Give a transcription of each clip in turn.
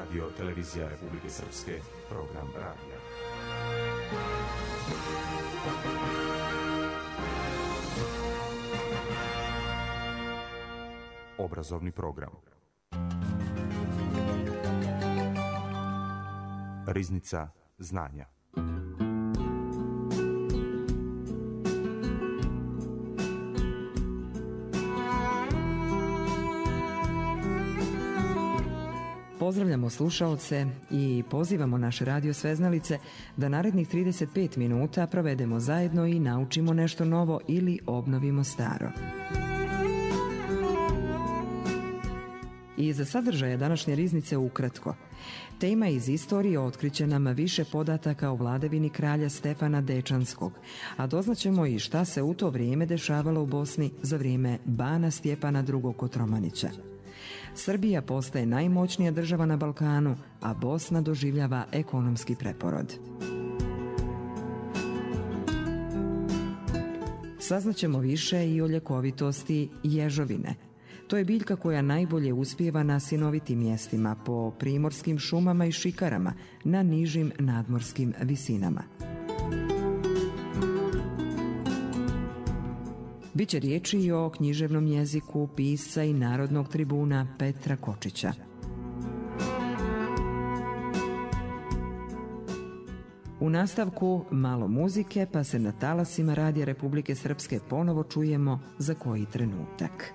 Radio Televizija Republike Srpske, program radija. Obrazovni program. Riznica znanja. Pozdravljamo slušaoce i pozivamo naše radio sveznalice da narednih 35 minuta provedemo zajedno i naučimo nešto novo ili obnovimo staro. I za sadržaje današnje riznice ukratko. Tema iz istorije otkriće nam više podataka o vladavini kralja Stefana Dečanskog, a doznaćemo i šta se u to vrijeme dešavalo u Bosni za vrijeme bana Stjepana II. Kotromanića. Srbija postaje najmoćnija država na Balkanu, a Bosna doživljava ekonomski preporod. Saznaćemo više i o ljekovitosti ježovine. To je biljka koja najbolje uspijeva na sinovitim mjestima, po primorskim šumama i šikarama, na nižim nadmorskim visinama. Biće riječi i o književnom jeziku pisca i narodnog tribuna Petra Kočića. U nastavku malo muzike, pa se na talasima Radija Republike Srpske ponovo čujemo za koji trenutak.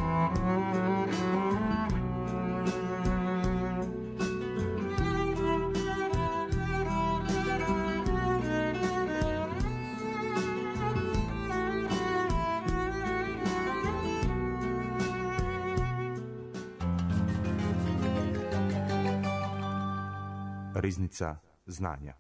Riznica znanja.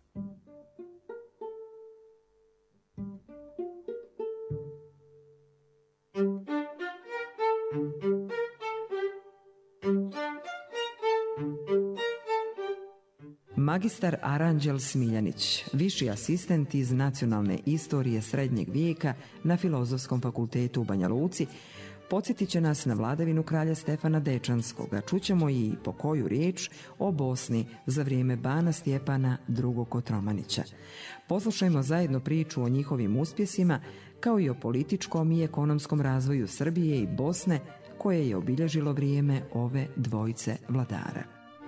Magistar Aranđel Smiljanić, viši asistent iz nacionalne istorije srednjeg vijeka na Filozofskom fakultetu u Banja Luci, podsjetit će nas na vladavinu kralja Stefana Dečanskog, a čućemo i po koju riječ o Bosni za vrijeme bana Stjepana II. Kotromanića. Poslušajmo zajedno priču o njihovim uspjesima, kao i o političkom i ekonomskom razvoju Srbije i Bosne, koje je obilježilo vrijeme ove dvojice vladara.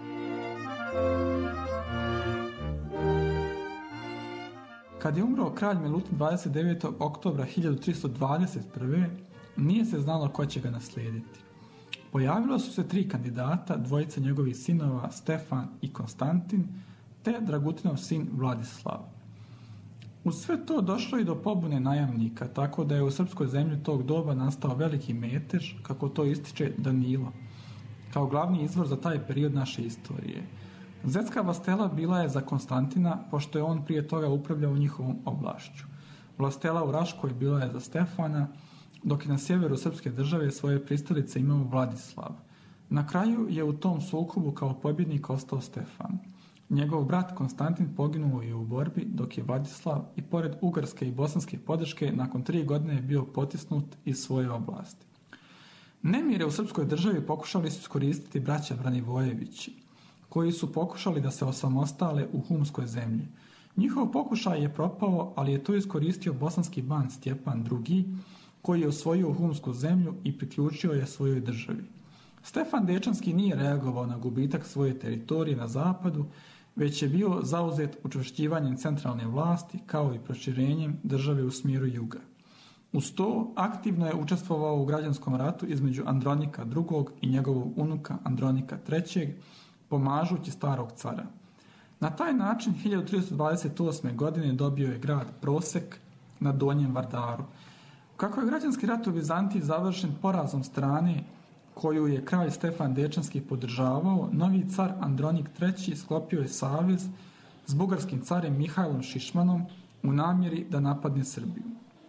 Kad je umro kralj Milutin 29. oktobra 1321. nije se znalo ko će ga naslijediti. Pojavilo su se 3 kandidata, dvojica njegovih sinova Stefan i Konstantin, te Dragutinov sin Vladislav. Uz sve to došlo i do pobune najamnika, tako da je u srpskoj zemlji tog doba nastao veliki metež, kako to ističe Danilo, kao glavni izvor za taj period naše istorije. Zetska vlastela bila je za Konstantina, pošto je on prije toga upravljao njihovom oblašću. Vlastela u Raškoj bila je za Stefana, dok je na sjeveru srpske države svoje pristalice imao Vladislav. Na kraju je u tom sukobu kao pobjednik ostao Stefan. Njegov brat Konstantin poginuo je u borbi, dok je Vladislav i pored ugarske i bosanske podrške nakon 3 godine je bio potisnut iz svoje oblasti. Nemire u srpskoj državi pokušali su iskoristiti braća Branivojevići, koji su pokušali da se osamostale u humskoj zemlji. Njihov pokušaj je propao, ali je to iskoristio bosanski ban Stjepan II, koji je osvojio humsku zemlju i priključio je svojoj državi. Stefan Dečanski nije reagovao na gubitak svoje teritorije na zapadu, već je bio zauzet učvršćivanjem centralne vlasti kao i proširenjem države u smjeru juga. Uz to aktivno je učestvovao u građanskom ratu između Andronika II i njegovog unuka Andronika III, pomažući starog cara. Na taj način 1328. godine dobio je grad Prosek na Donjem Vardaru. Kako je građanski rat u Vizantiji završen porazom strane koju je kralj Stefan Dečanski podržavao, novi car Andronik III sklopio je savez s bugarskim carem Mihajlom Šišmanom u namjeri da napadne Srbiju.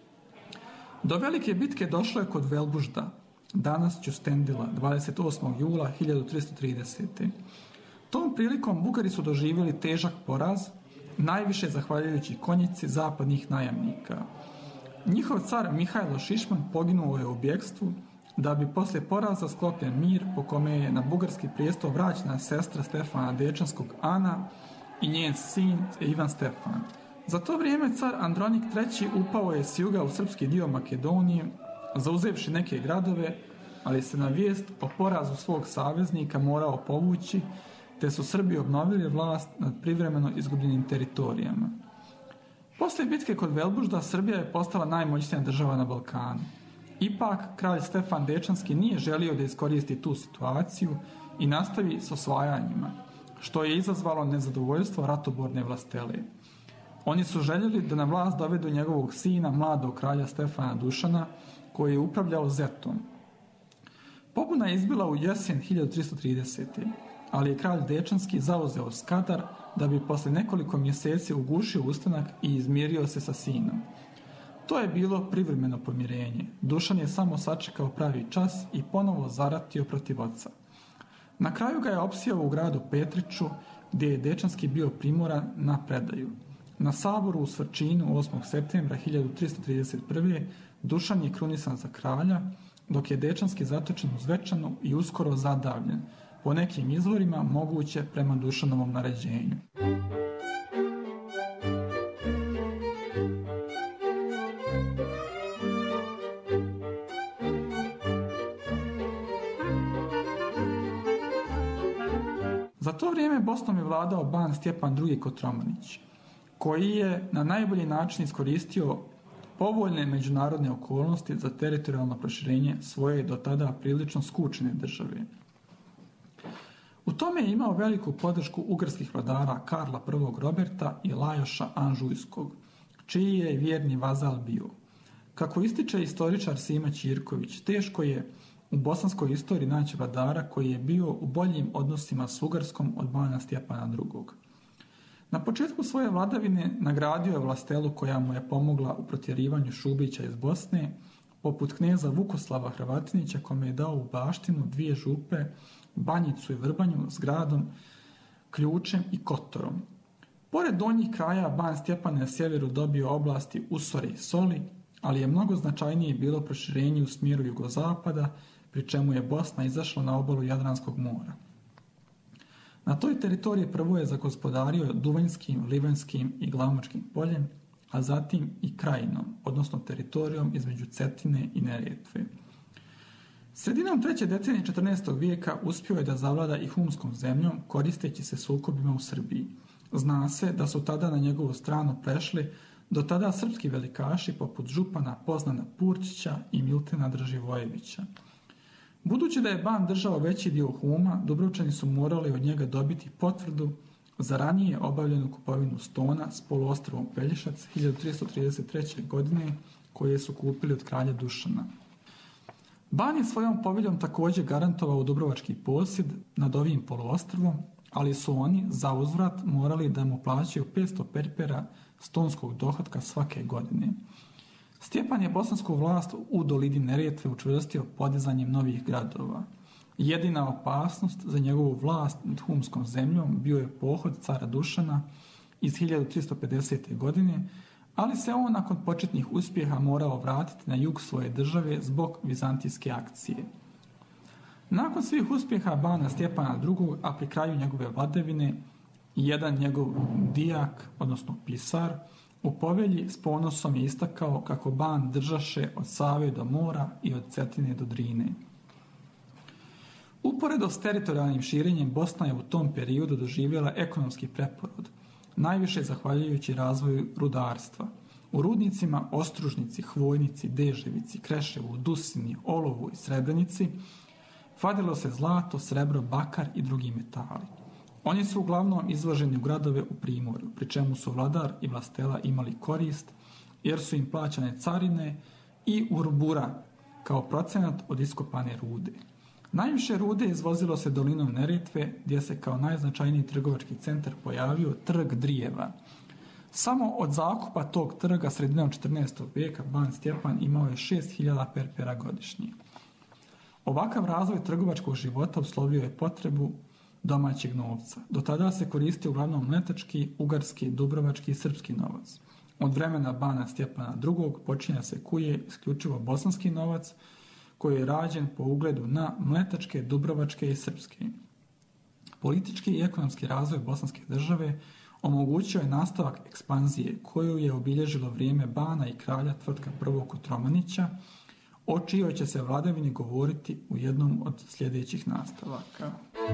Do velike bitke došlo je kod Velbužda, danas Ćustendila, 28. jula 1330. Tom prilikom Bugari su doživjeli težak poraz, najviše zahvaljujući konjici zapadnih najamnika. Njihov car Mihajlo Šišman poginuo je u bjegstvu, da bi poslije poraza sklopljen mir po kome je na bugarski prijestol vraćena sestra Stefana Dečanskog Ana i njen sin Ivan Stefan. Za to vrijeme car Andronik III upao je s juga u srpski dio Makedonije, zauzevši neke gradove, ali se na vijest o porazu svog saveznika morao povući, te su Srbi obnovili vlast nad privremeno izgubljenim teritorijama. Poslije bitke kod Velbužda Srbija je postala najmoćnija država na Balkanu. Ipak, kralj Stefan Dečanski nije želio da iskoristi tu situaciju i nastavi s osvajanjima, što je izazvalo nezadovoljstvo ratoborne vlastele. Oni su željeli da na vlast dovedu njegovog sina, mladog kralja Stefana Dušana, koji je upravljao Zetom. Pobuna je izbila u jesen 1330. ali je kralj Dečanski zauzeo Skadar da bi posle nekoliko mjeseci ugušio ustanak i izmirio se sa sinom. To je bilo privremeno pomirenje. Dušan je samo sačekao pravi čas i ponovo zaratio protiv oca. Na kraju ga je opsijao u gradu Petriću, gdje je Dečanski bio primoran na predaju. Na saboru u Svrčinu 8. septembra 1331. Dušan je krunisan za kralja, dok je Dečanski zatočen u Zvečanu i uskoro zadavljen, po nekim izvorima moguće prema Dušanovom naređenju. Za to vrijeme Bosnom je vladao ban Stjepan II. Kotromanić, koji je na najbolji način iskoristio povoljne međunarodne okolnosti za teritorijalno proširenje svoje do tada prilično skučene države. U tome je imao veliku podršku ugarskih vladara Karla I. Roberta i Lajoša Anžujskog, čiji je vjerni vazal bio. Kako ističe istoričar Sima Ćirković, teško je u bosanskoj istoriji naći vladara koji je bio u boljim odnosima s Ugarskom od bana Stjepana II. Na početku svoje vladavine nagradio je vlastelu koja mu je pomogla u protjerivanju Šubića iz Bosne, poput kneza Vukoslava Hrvatinića, kome je dao u baštinu 2 župe, Banjicu i Vrbanju s gradom, Ključem i Kotorom. Pored donjih kraja, ban Stjepan na sjeveru dobio oblasti Usore i Soli, ali je mnogo značajnije bilo proširenje u smjeru jugozapada, pri čemu je Bosna izašla na obalu Jadranskog mora. Na toj teritoriji prvo je zagospodario Duvanjskim, Livanjskim i Glamočkim poljem, a zatim i Krajinom, odnosno teritorijom između Cetine i Neretve. Sredinom 3. decenije 14. vijeka uspio je da zavlada i humskom zemljom, koristeći se sukobima u Srbiji. Zna se da su tada na njegovu stranu prešli do tada srpski velikaši poput župana Poznana Purčića i Miltena Draživojevića. Budući da je ban držao veći dio Huma, Dubrovčani su morali od njega dobiti potvrdu za ranije obavljenu kupovinu Stona s poluostrvom Pelješac 1333. godine, koje su kupili od kralja Dušana. Ban je svojom poveljom također garantovao dubrovački posjed nad ovim poluostrvom, ali su oni za uzvrat morali da mu plaćaju 500 perpera stonskog dohotka svake godine. Stjepan je bosansku vlast u dolini Neretve učvrstio podizanjem novih gradova. Jedina opasnost za njegovu vlast nad humskom zemljom bio je pohod cara Dušana iz 1350. godine, ali se on nakon početnih uspjeha morao vratiti na jug svoje države zbog vizantijske akcije. Nakon svih uspjeha bana Stjepana II, a pri kraju njegove vladavine, jedan njegov dijak, odnosno pisar, u povelji s ponosom je istakao kako ban držaše od Save do mora i od Cetine do Drine. Uporedo s teritorijalnim širenjem, Bosna je u tom periodu doživjela ekonomski preporod, najviše zahvaljujući razvoju rudarstva. U rudnicima Ostružnici, Hvojnici, Deževici, Kreševu, Dusini, Olovu i Srebrenici vadilo se zlato, srebro, bakar i drugi metali. Oni su uglavnom izloženi u gradove u Primorju, pri čemu su vladar i vlastela imali korist, jer su im plaćane carine i urbura kao procenat od iskopane rude. Najviše rude izvozilo se dolinom Neretve, gdje se kao najznačajniji trgovački centar pojavio trg Drijeva. Samo od zakupa tog trga sredinom 14. vijeka ban Stjepan imao je 6000 perpera godišnje. Ovakav razvoj trgovačkog života uslovio je potrebu domaćeg novca. Do tada se koristio uglavnom mletački, ugarski, dubrovački i srpski novac. Od vremena bana Stjepana II počinja se kuje isključivo bosanski novac, koji je rađen po ugledu na mletačke, dubrovačke i srpske. Politički i ekonomski razvoj bosanske države omogućio je nastavak ekspanzije koju je obilježilo vrijeme bana i kralja Tvrtka I. Kotromanića, o čijoj će se vladavini govoriti u jednom od sljedećih nastavaka.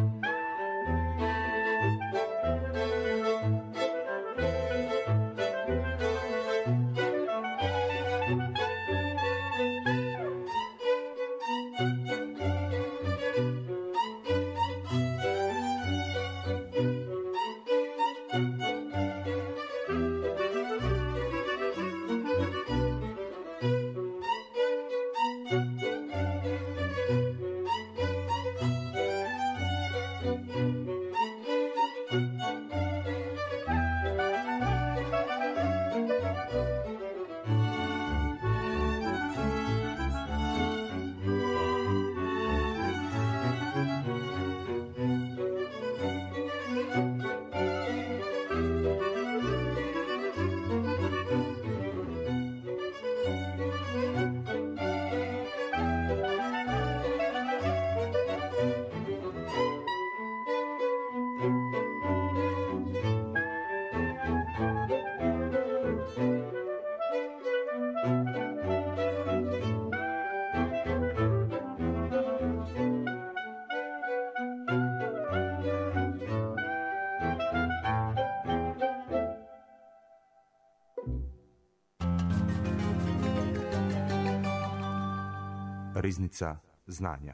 Riznica znanja.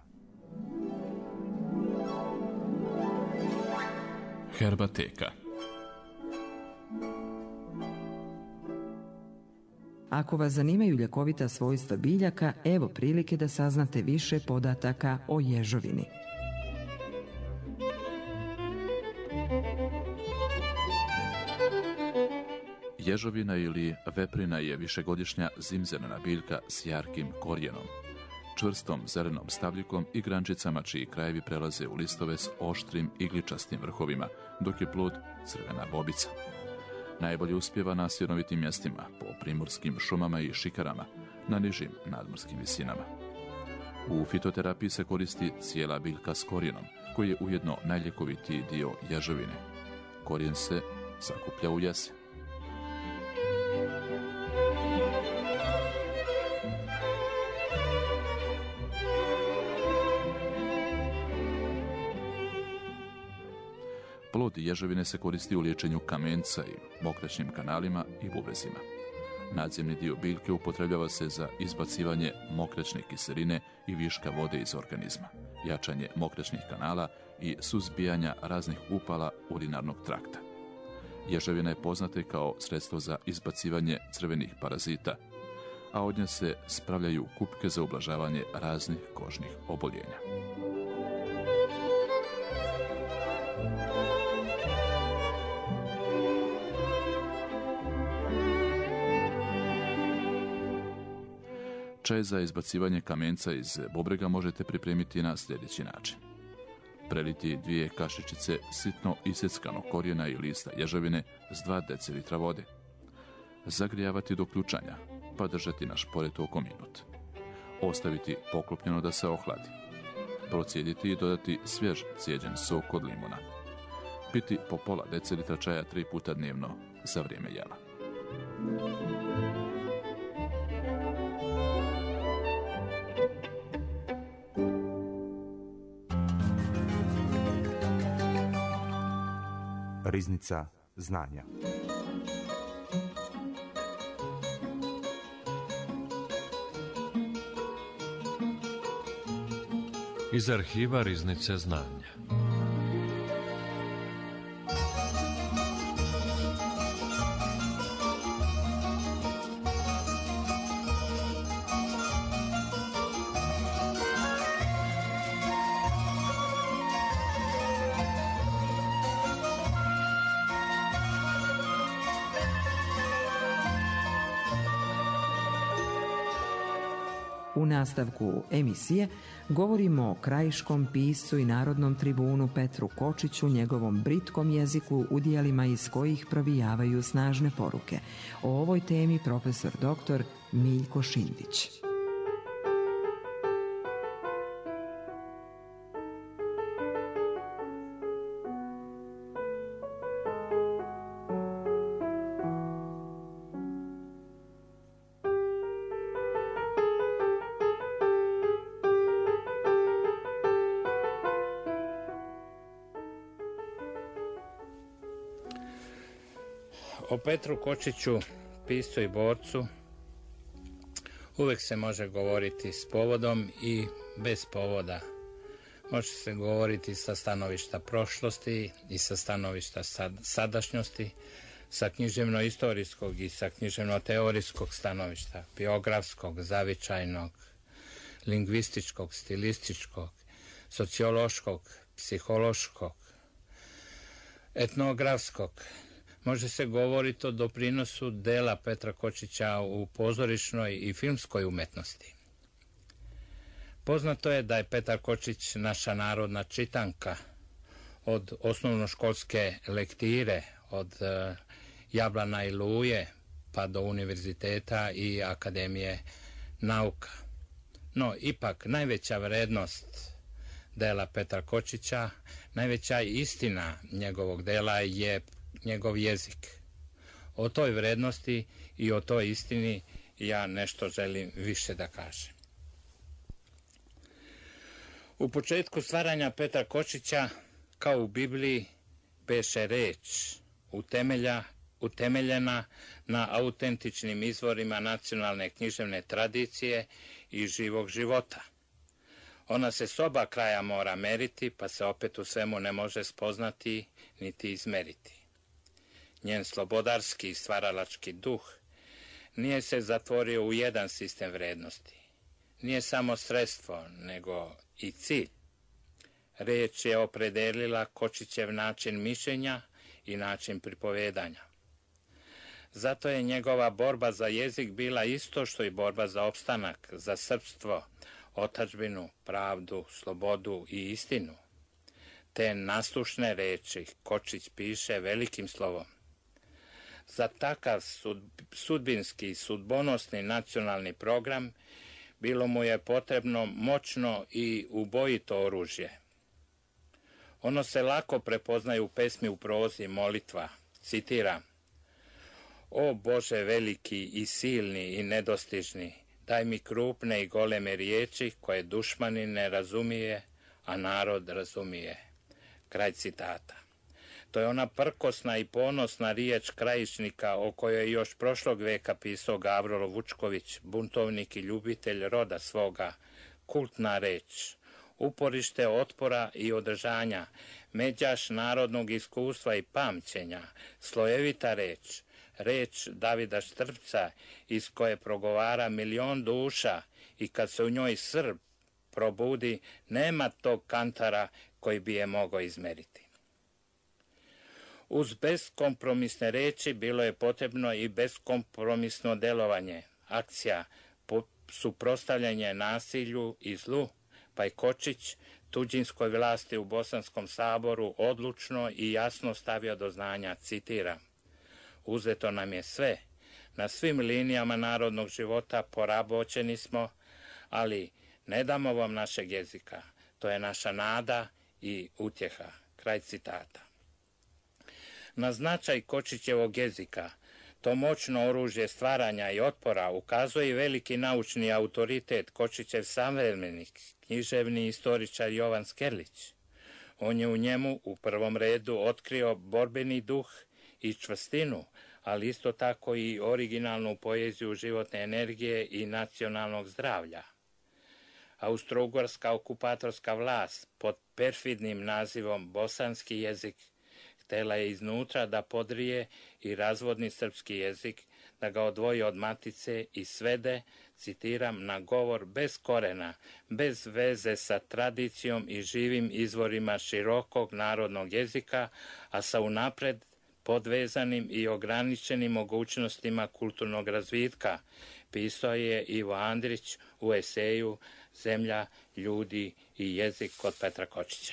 Herbateka. Ako vas zanimaju ljekovita svojstva biljaka, evo prilike da saznate više podataka o ježovini. Ježovina ili veprina je višegodišnja zimzelena biljka s jarkim korijenom, čvrstom zelenom stabljikom i grančicama čiji krajevi prelaze u listove s oštrim igličastim vrhovima, dok je plod crvena bobica. Najbolje uspijeva na sjenovitim mjestima, po primorskim šumama i šikarama, na nižim nadmorskim visinama. U fitoterapiji se koristi cijela biljka s korijenom, koji je ujedno najljekovitiji dio ježovine. Korijen se sakuplja u jesen. Plod ježovine se koristi u liječenju kamenca i mokraćnim kanalima i bubrezima. Nadzemni dio biljke upotrebljava se za izbacivanje mokraćne kiseline i viška vode iz organizma, jačanje mokraćnih kanala i suzbijanja raznih upala urinarnog trakta. Ježovina je poznata kao sredstvo za izbacivanje crvenih parazita, a od nje se spravljaju kupke za ublažavanje raznih kožnih oboljenja. Čaj za izbacivanje kamenca iz bubrega možete pripremiti na sljedeći način. Preliti 2 kašičice sitno isjeckanog korijena i lista ježovine s 2 decilitra vode. Zagrijavati do ključanja, pa držati na šporetu oko minut. Ostaviti poklopljeno da se ohladi. Procijediti i dodati svjež cijeđen sok od limuna. Piti po pola decilitra čaja 3 puta dnevno za vrijeme jela. Riznica znanja. Iz arhiva Riznice znanja. U nastavku emisije govorimo o krajiškom piscu i narodnom tribunu Petru Kočiću, njegovom britkom jeziku u dijelima iz kojih provijavaju snažne poruke. O ovoj temi profesor dr. Miljko Šindić. O Petru Kočiću, piscu i borcu, uvijek se može govoriti s povodom i bez povoda. Može se govoriti sa stanovišta prošlosti i sa stanovišta sadašnjosti, sa književno-istorijskog i sa književno-teorijskog stanovišta, biografskog, zavičajnog, lingvističkog, stilističkog, sociološkog, psihološkog, etnografskog. Može se govoriti o doprinosu dela Petra Kočića u pozorišnoj i filmskoj umetnosti. Poznato je da je Petar Kočić naša narodna čitanka, od osnovnoškolske lektire, od Jablana i Luje pa do univerziteta i akademije nauka. No, ipak najveća vrednost dela Petra Kočića, najveća istina njegovog dela je njegov jezik. O toj vrednosti i o toj istini ja nešto želim više da kažem. U početku stvaranja Petra Kočića, kao u Bibliji, beše reč utemeljena na autentičnim izvorima nacionalne književne tradicije i živog života. Ona se s oba kraja mora meriti, pa se opet u svemu ne može spoznati niti izmeriti. Njen slobodarski i stvaralački duh nije se zatvorio u jedan sistem vrednosti. Nije samo sredstvo, nego i cilj. Reč je opredelila Kočićev način mišljenja i način pripovedanja. Zato je njegova borba za jezik bila isto što i borba za opstanak, za srpstvo, otadžbinu, pravdu, slobodu i istinu. Te naslušne reči Kočić piše velikim slovom. Za takav sudbinski i sudbonosni nacionalni program bilo mu je potrebno moćno i ubojito oružje. Ono se lako prepoznaje u pesmi, u prozi, molitva. Citiram: O Bože veliki i silni i nedostižni, daj mi krupne i goleme riječi koje dušmanin ne razumije, a narod razumije. Kraj citata. To je ona prkosna i ponosna riječ Krajišnika o kojoj je još prošlog veka pisao Gavro Vučković, buntovnik i ljubitelj roda svoga, kultna reč, uporište otpora i održanja, međaš narodnog iskustva i pamćenja, slojevita reč, reč Davida Štrpca iz koje progovara milion duša i kad se u njoj Srb probudi, nema tog kantara koji bi je mogao izmeriti. Uz beskompromisne reči bilo je potrebno i beskompromisno delovanje, akcija, suprotstavljanje nasilju i zlu, pa je Kočić tuđinskoj vlasti u Bosanskom saboru odlučno i jasno stavio do znanja, citiram: Uzeto nam je sve, na svim linijama narodnog života poraboćeni smo, ali ne damo vam našeg jezika, to je naša nada i utjeha. Kraj citata. Na značaj Kočićevog jezika, to moćno oružje stvaranja i otpora, ukazuje i veliki naučni autoritet Kočićev savremenik, književni istoričar Jovan Skerlić. On je u njemu u prvom redu otkrio borbeni duh i čvrstinu, ali isto tako i originalnu poeziju životne energije i nacionalnog zdravlja. Austro-ugarska okupatorska vlast pod perfidnim nazivom bosanski jezik htjela je iznutra da podrije i razvodni srpski jezik, da ga odvoji od matice i svede, citiram, na govor bez korena, bez veze sa tradicijom i živim izvorima širokog narodnog jezika, a sa unapred podvezanim i ograničenim mogućnostima kulturnog razvitka, pisao je Ivo Andrić u eseju Zemlja, ljudi i jezik kod Petra Kočića.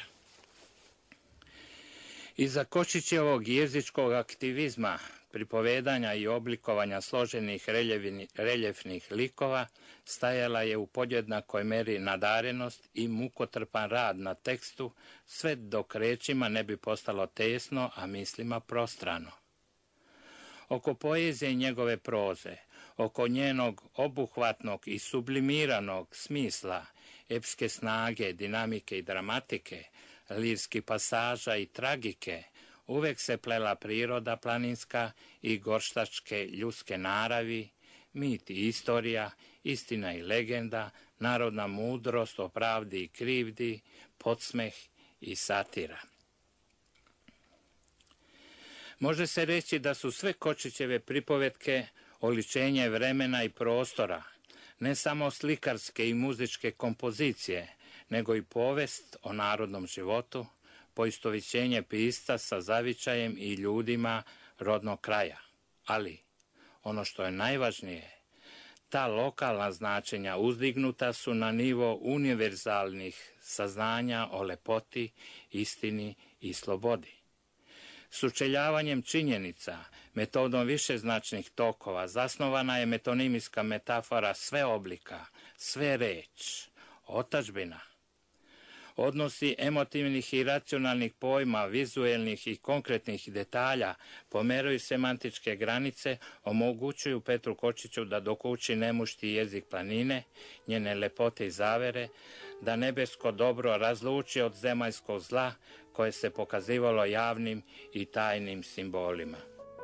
Iza Kočićevog jezičkog aktivizma, pripovedanja i oblikovanja složenih reljefnih likova stajala je u podjednakoj meri nadarenost i mukotrpan rad na tekstu, sve dok rečima ne bi postalo tesno, a mislima prostrano. Oko poezije i njegove proze, oko njenog obuhvatnog i sublimiranog smisla, epske snage, dinamike i dramatike, lirskih pasaža i tragike, uvek se plela priroda planinska i gorštačke ljudske naravi, mit i istorija, istina i legenda, narodna mudrost o pravdi i krivdi, podsmeh i satira. Može se reći da su sve Kočićeve pripovetke oličenje vremena i prostora, ne samo slikarske i muzičke kompozicije, nego i povest o narodnom životu, poistovićenje pisca sa zavičajem i ljudima rodnog kraja. Ali, ono što je najvažnije, ta lokalna značenja uzdignuta su na nivo univerzalnih saznanja o lepoti, istini i slobodi. Sučeljavanjem činjenica, metodom višeznačnih tokova, zasnovana je metonimijska metafora sve oblika, sve reč, otadžbina. Odnosi emotivnih i racionalnih pojma, vizuelnih i konkretnih detalja pomeraju semantičke granice, omogućuju Petru Kočiću da dok uči ne mušti jezik planine, njene lepote i zavere, da nebesko dobro razluči od zemaljskog zla koje se pokazivalo javnim i tajnim simbolima.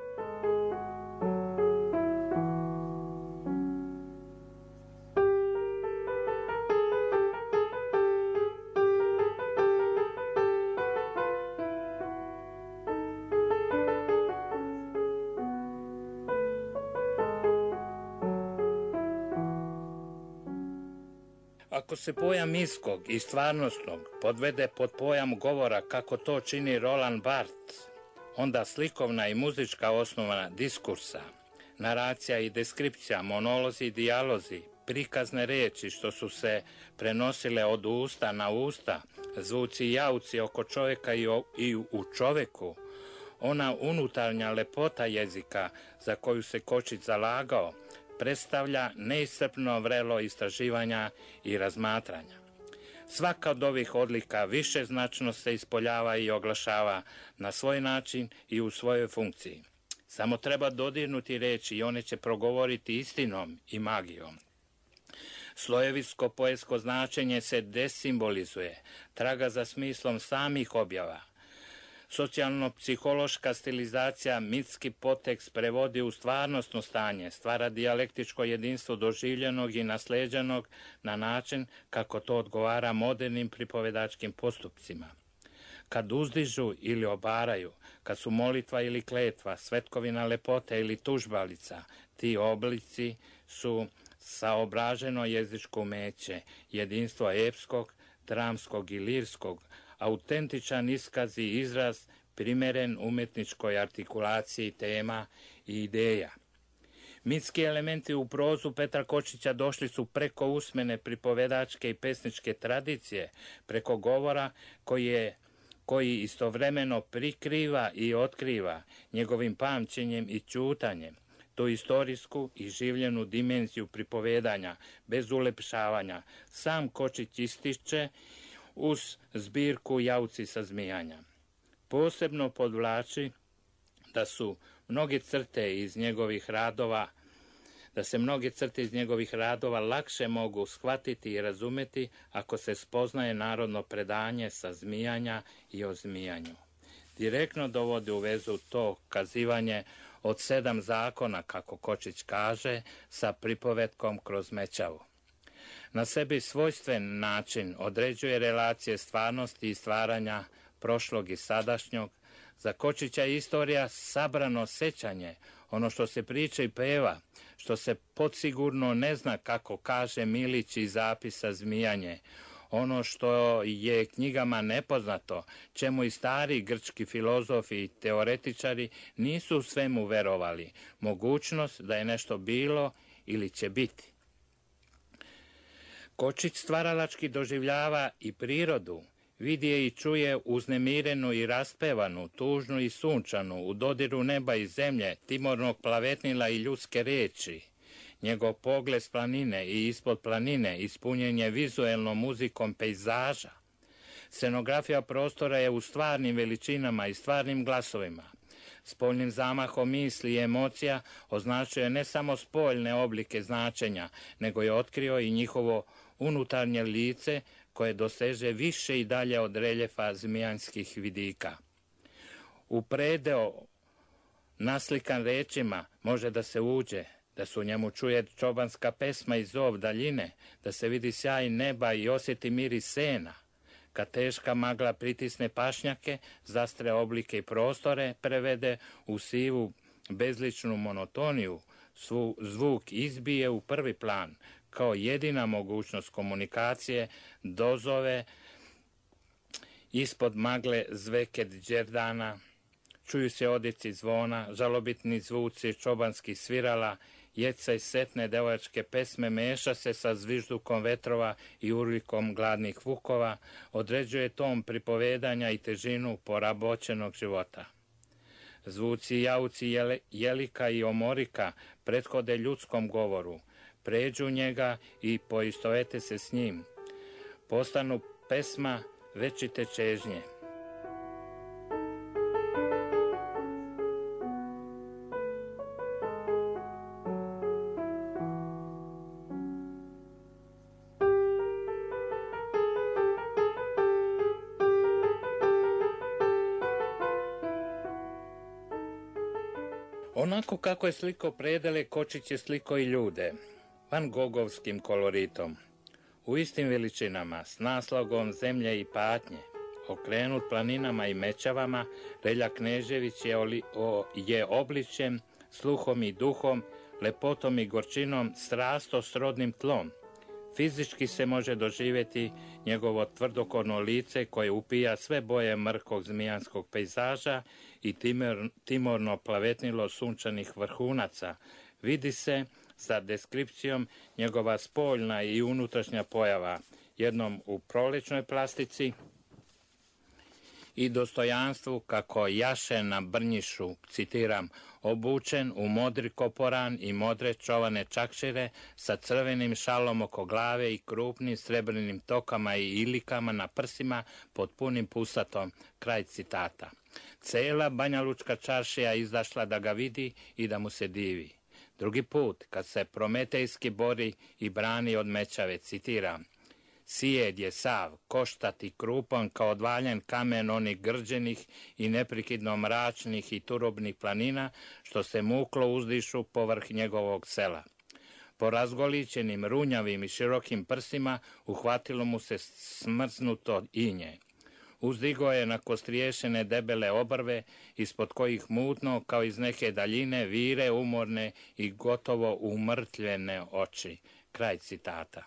Ako se pojam iskog i stvarnostnog podvede pod pojam govora kako to čini Roland Barthes, onda slikovna i muzička osnova diskursa, naracija i deskripcija, monolozi i dijalozi, prikazne reči što su se prenosile od usta na usta, zvuci i jauci oko čovjeka i u čoveku, ona unutarnja lepota jezika za koju se Kočić zalagao, predstavlja neiscrpno vrelo istraživanja i razmatranja. Svaka od ovih odlika višeznačno se ispoljava i oglašava na svoj način i u svojoj funkciji. Samo treba dodirnuti reči i one će progovoriti istinom i magijom. Slojevitsko poetsko značenje se desimbolizuje, traga za smislom samih objava. Socijalno-psihološka stilizacija mitski potekst prevodi u stvarnostno stanje, stvara dijalektičko jedinstvo doživljenog i nasleđenog na način kako to odgovara modernim pripovedačkim postupcima. Kad uzdižu ili obaraju, kad su molitva ili kletva, svetkovina lepote ili tužbalica, ti oblici su saobraženo jezičko umeće, jedinstvo epskog, dramskog i lirskog, autentičan iskaz i izraz primeren umetničkoj artikulaciji tema i ideja. Mitski elementi u prozu Petra Kočića došli su preko usmene pripovedačke i pesničke tradicije, preko govora koji istovremeno prikriva i otkriva njegovim pamćenjem i ćutanjem, tu istorijsku i življenu dimenziju pripovedanja, bez ulepšavanja. Sam Kočić ističe uz zbirku Jauci sa zmijanja. Posebno podvlači da se mnoge crte iz njegovih radova lakše mogu shvatiti i razumjeti ako se spoznaje narodno predanje sa zmijanja i o zmijanju. Direktno dovodi u vezu to kazivanje od 7 zakona, kako Kočić kaže, sa pripovetkom kroz Mećavu. Na sebi svojstven način određuje relacije stvarnosti i stvaranja prošlog i sadašnjog. Za Kočića je istorija sabrano sećanje, ono što se priča i peva, što se podsigurno ne zna, kako kaže Milić iz zapisa Zmijanje, ono što je knjigama nepoznato, čemu i stari grčki filozofi i teoretičari nisu u svemu verovali, mogućnost da je nešto bilo ili će biti. Kočić stvaralački doživljava i prirodu, vidi je i čuje uznemirenu i raspevanu, tužnu i sunčanu, u dodiru neba i zemlje, timornog plavetnila i ljudske reči. Njegov pogled s planine i ispod planine ispunjen je vizuelnom muzikom pejzaža. Scenografija prostora je u stvarnim veličinama i stvarnim glasovima. Spoljnim zamahom misli i emocija označuje ne samo spoljne oblike značenja, nego je otkrio i njihovo unutarnje lice koje doseže više i dalje od reljefa zmijanskih vidika. U predeo naslikan rečima može da se uđe, da se u njemu čuje čobanska pesma i zov daljine, da se vidi sjaj neba i osjeti miris sena. Kad teška magla pritisne pašnjake, zastre oblike i prostore, prevede u sivu bezličnu monotoniju, zvuk izbije u prvi plan, kao jedina mogućnost komunikacije, dozove ispod magle zveke đerdana, čuju se odici zvona, žalobitni zvuci čobanskih svirala, jeca i setne devojačke pesme meša se sa zviždukom vetrova i urlikom gladnih vukova, određuje tom pripovedanja i težinu poraboćenog života. Zvuci i jauci jelika i omorika prethode ljudskom govoru, pređu njega i poistovete se s njim. Postanu pesma večite čežnje. Onako kako je sliko predele, Kočić je sliko i ljude, Van Gogovskim koloritom, u istim veličinama, s naslogom zemlje i patnje, okrenut planinama i mečavama, Relja Knežević je obličjem, sluhom i duhom, lepotom i gorčinom, strasto srodnim tlom. Fizički se može doživjeti njegovo tvrdokorno lice koje upija sve boje mrkog zmijanskog pejzaža i timorno plavetnilo sunčanih vrhunaca. Vidi se sa deskripcijom njegova spoljna i unutrašnja pojava, jednom u prolećnoj plastici i dostojanstvu kako jaše na brnjišu, citiram, obučen u modri koporan i modre čovane čakšire sa crvenim šalom oko glave i krupnim srebrnim tokama i ilikama na prsima pod punim pusatom, kraj citata. Cela Banjalučka čaršija izašla da ga vidi i da mu se divi. Drugi put, kad se prometejski bori i brani od mećave, citiram, Sijed je sav, koštat i krupan kao odvaljen kamen onih grđenih i neprekidno mračnih i turobnih planina, što se muklo uzdišu povrh njegovog sela. Po razgolićenim, runjavim i širokim prsima uhvatilo mu se smrznuto inje. Uzdigo je na kostriješene debele obrve, ispod kojih mutno, kao iz neke daljine, vire umorne i gotovo umrtvljene oči. Kraj citata.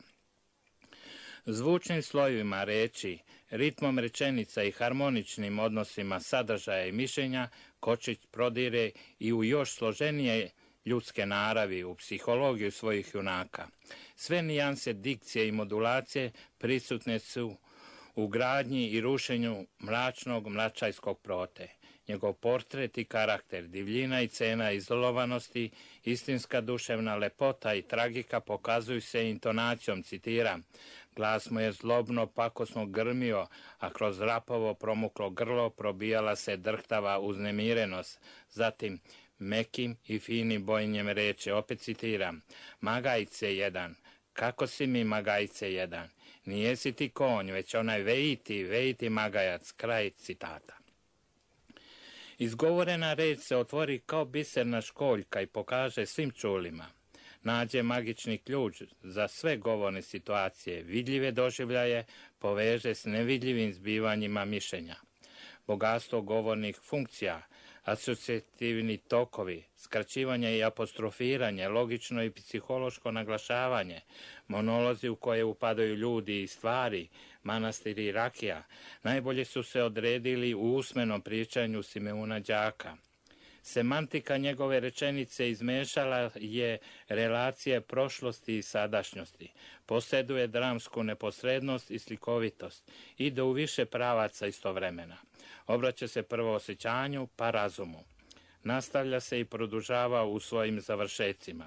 Zvučnim slojevima reči, ritmom rečenica i harmoničnim odnosima sadržaja i mišljenja, Kočić prodire i u još složenije ljudske naravi, u psihologiju svojih junaka. Sve nijanse dikcije i modulacije prisutne su u gradnji i rušenju mračnog mračajskog prote. Njegov portret i karakter, divljina i cena izolovanosti, istinska duševna lepota i tragika pokazuju se intonacijom, citiram, glas mu je zlobno pakosno grmio, a kroz rapovo promuklo grlo probijala se drhtava uznemirenost. Zatim, mekim i finim bojnjem reče, opet citiram, Magajce jedan, kako si mi Magajce jedan, nijesi ti konj, već onaj vejiti magajac, kraj citata. Izgovorena reč se otvori kao biserna školjka i pokaže svim čulima. Nađe magični ključ za sve govorne situacije, vidljive doživljaje, poveže s nevidljivim zbivanjima mišljenja. Bogatstvo govornih funkcija, asocijativni tokovi, skraćivanje i apostrofiranje, logično i psihološko naglašavanje, monolozi u koje upadaju ljudi i stvari, manastiri i rakija, najbolje su se odredili u usmenom pričanju Simeuna Đaka. Semantika njegove rečenice izmešala je relacije prošlosti i sadašnjosti, posjeduje dramsku neposrednost i slikovitost, ide u više pravaca istovremena. Obraća se prvo osjećanju, pa razumu. Nastavlja se i produžava u svojim završecima.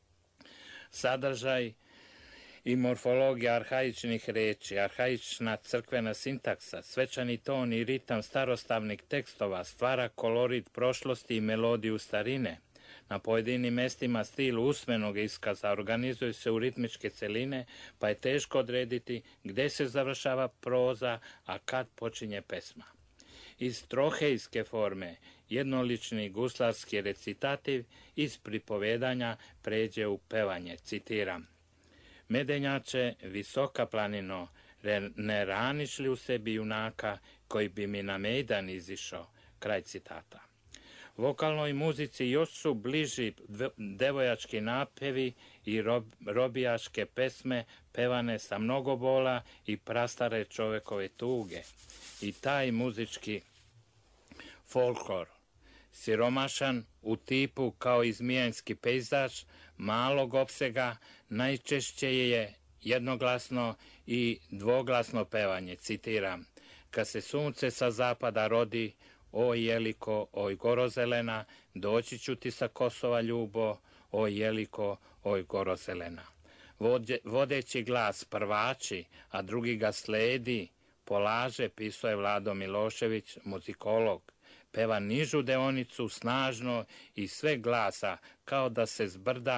Sadržaj i morfologija arhaičnih reči, arhaična crkvena sintaksa, svečani ton i ritam starostavnih tekstova stvara kolorit prošlosti i melodiju starine. Na pojedinim mestima stil usmenog iskaza organizuje se u ritmičke celine, pa je teško odrediti gde se završava proza, a kad počinje pesma. iz trohejske forme jednolični guslarski recitativ iz pripovedanja pređe u pevanje, citiram: Medenjače, visoka planino, ne raniš li u sebi junaka koji bi mi na mejdan izišao? Kraj citata. Vokalnoj muzici još su bliži devojački napevi i robijaške pesme pevane sa mnogo bola i prastare čovekove tuge. I taj muzički folklor, siromašan u tipu kao i zmijanski pejzaž, malog opsega, najčešće je jednoglasno i dvoglasno pevanje, citiram: Kad se sunce sa zapada rodi, oj jeliko, oj gorozelena, doći ću ti sa Kosova ljubo, oj jeliko, oj gorozelena. Vodeći glas prvači, a drugi ga sledi, polaže, pisao je Vlado Milošević, muzikolog. Peva nižu deonicu snažno i sve glasa, kao da se s brda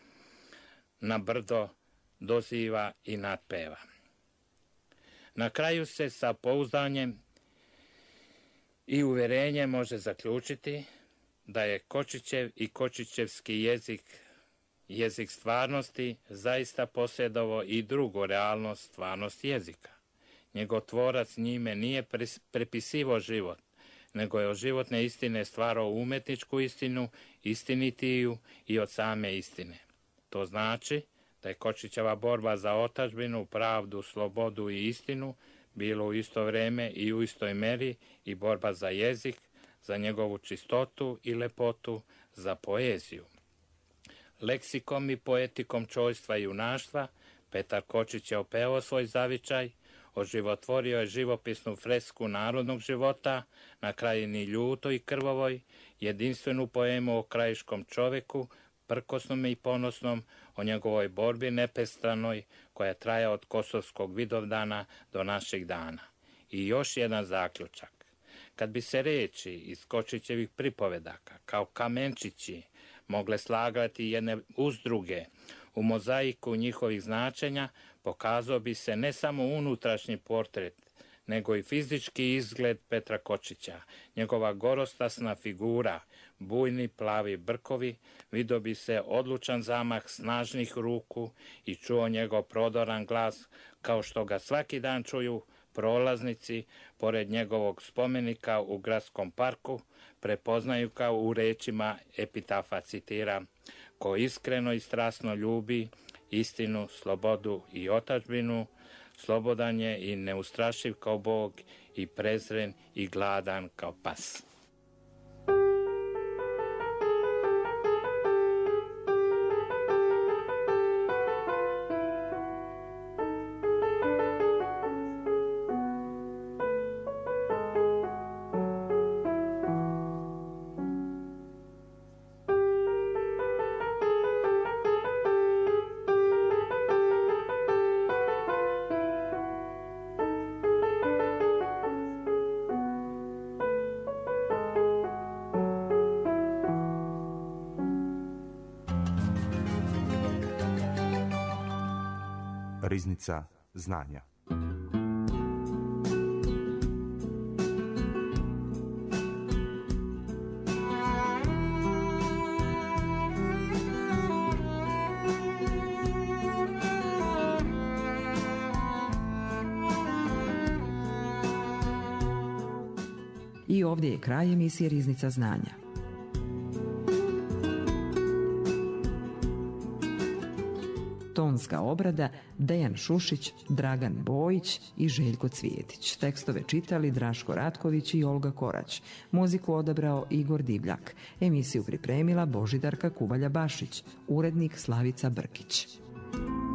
na brdo doziva i nadpeva. Na kraju se sa pouzdanjem i uverenjem može zaključiti da je Kočićev i kočićevski jezik stvarnosti zaista posjedovao i drugu realnost, stvarnost jezika. Njegov tvorac njime nije prepisivao život, nego je od životne istine stvarao umetničku istinu, istinitiju i od same istine. To znači da je Kočićeva borba za otadžbinu, pravdu, slobodu i istinu bilo u isto vrijeme i u istoj meri i borba za jezik, za njegovu čistotu i lepotu, za poeziju. Leksikom i poetikom čojstva i junaštva Petar Kočić je opevao svoj zavičaj, oživotvorio je živopisnu fresku narodnog života na krajini ljutoj i krvavoj, jedinstvenu poemu o krajiškom čoveku, prkosnom i ponosnom, o njegovoj borbi nepestranoj koja traja od Kosovskog Vidovdana do naših dana. I još jedan zaključak. Kad bi se reči iz Kočićevih pripovedaka kao kamenčići mogle slagati jedne uz druge u mozaiku njihovih značenja, pokazao bi se ne samo unutrašnji portret, nego i fizički izgled Petra Kočića, njegova gorostasna figura, bujni plavi brkovi, vidio bi se odlučan zamah snažnih ruku i čuo njegov prodoran glas, kao što ga svaki dan čuju prolaznici pored njegovog spomenika u gradskom parku, prepoznaju kao u rečima epitafa, citiram: Ko iskreno i strasno ljubi istinu, slobodu i otadžbinu, slobodan je i neustrašiv kao Bog i prezren i gladan kao pas. Riznica znanja. I ovdje je kraj emisije Riznica znanja. Tonska obrada Dejan Šušić, Dragan Bojić i Željko Cvijetić. Tekstove čitali Draško Ratković i Olga Korać. Muziku odabrao Igor Divljak. Emisiju pripremila Božidarka Kubalja Bašić. Urednik Slavica Brkić.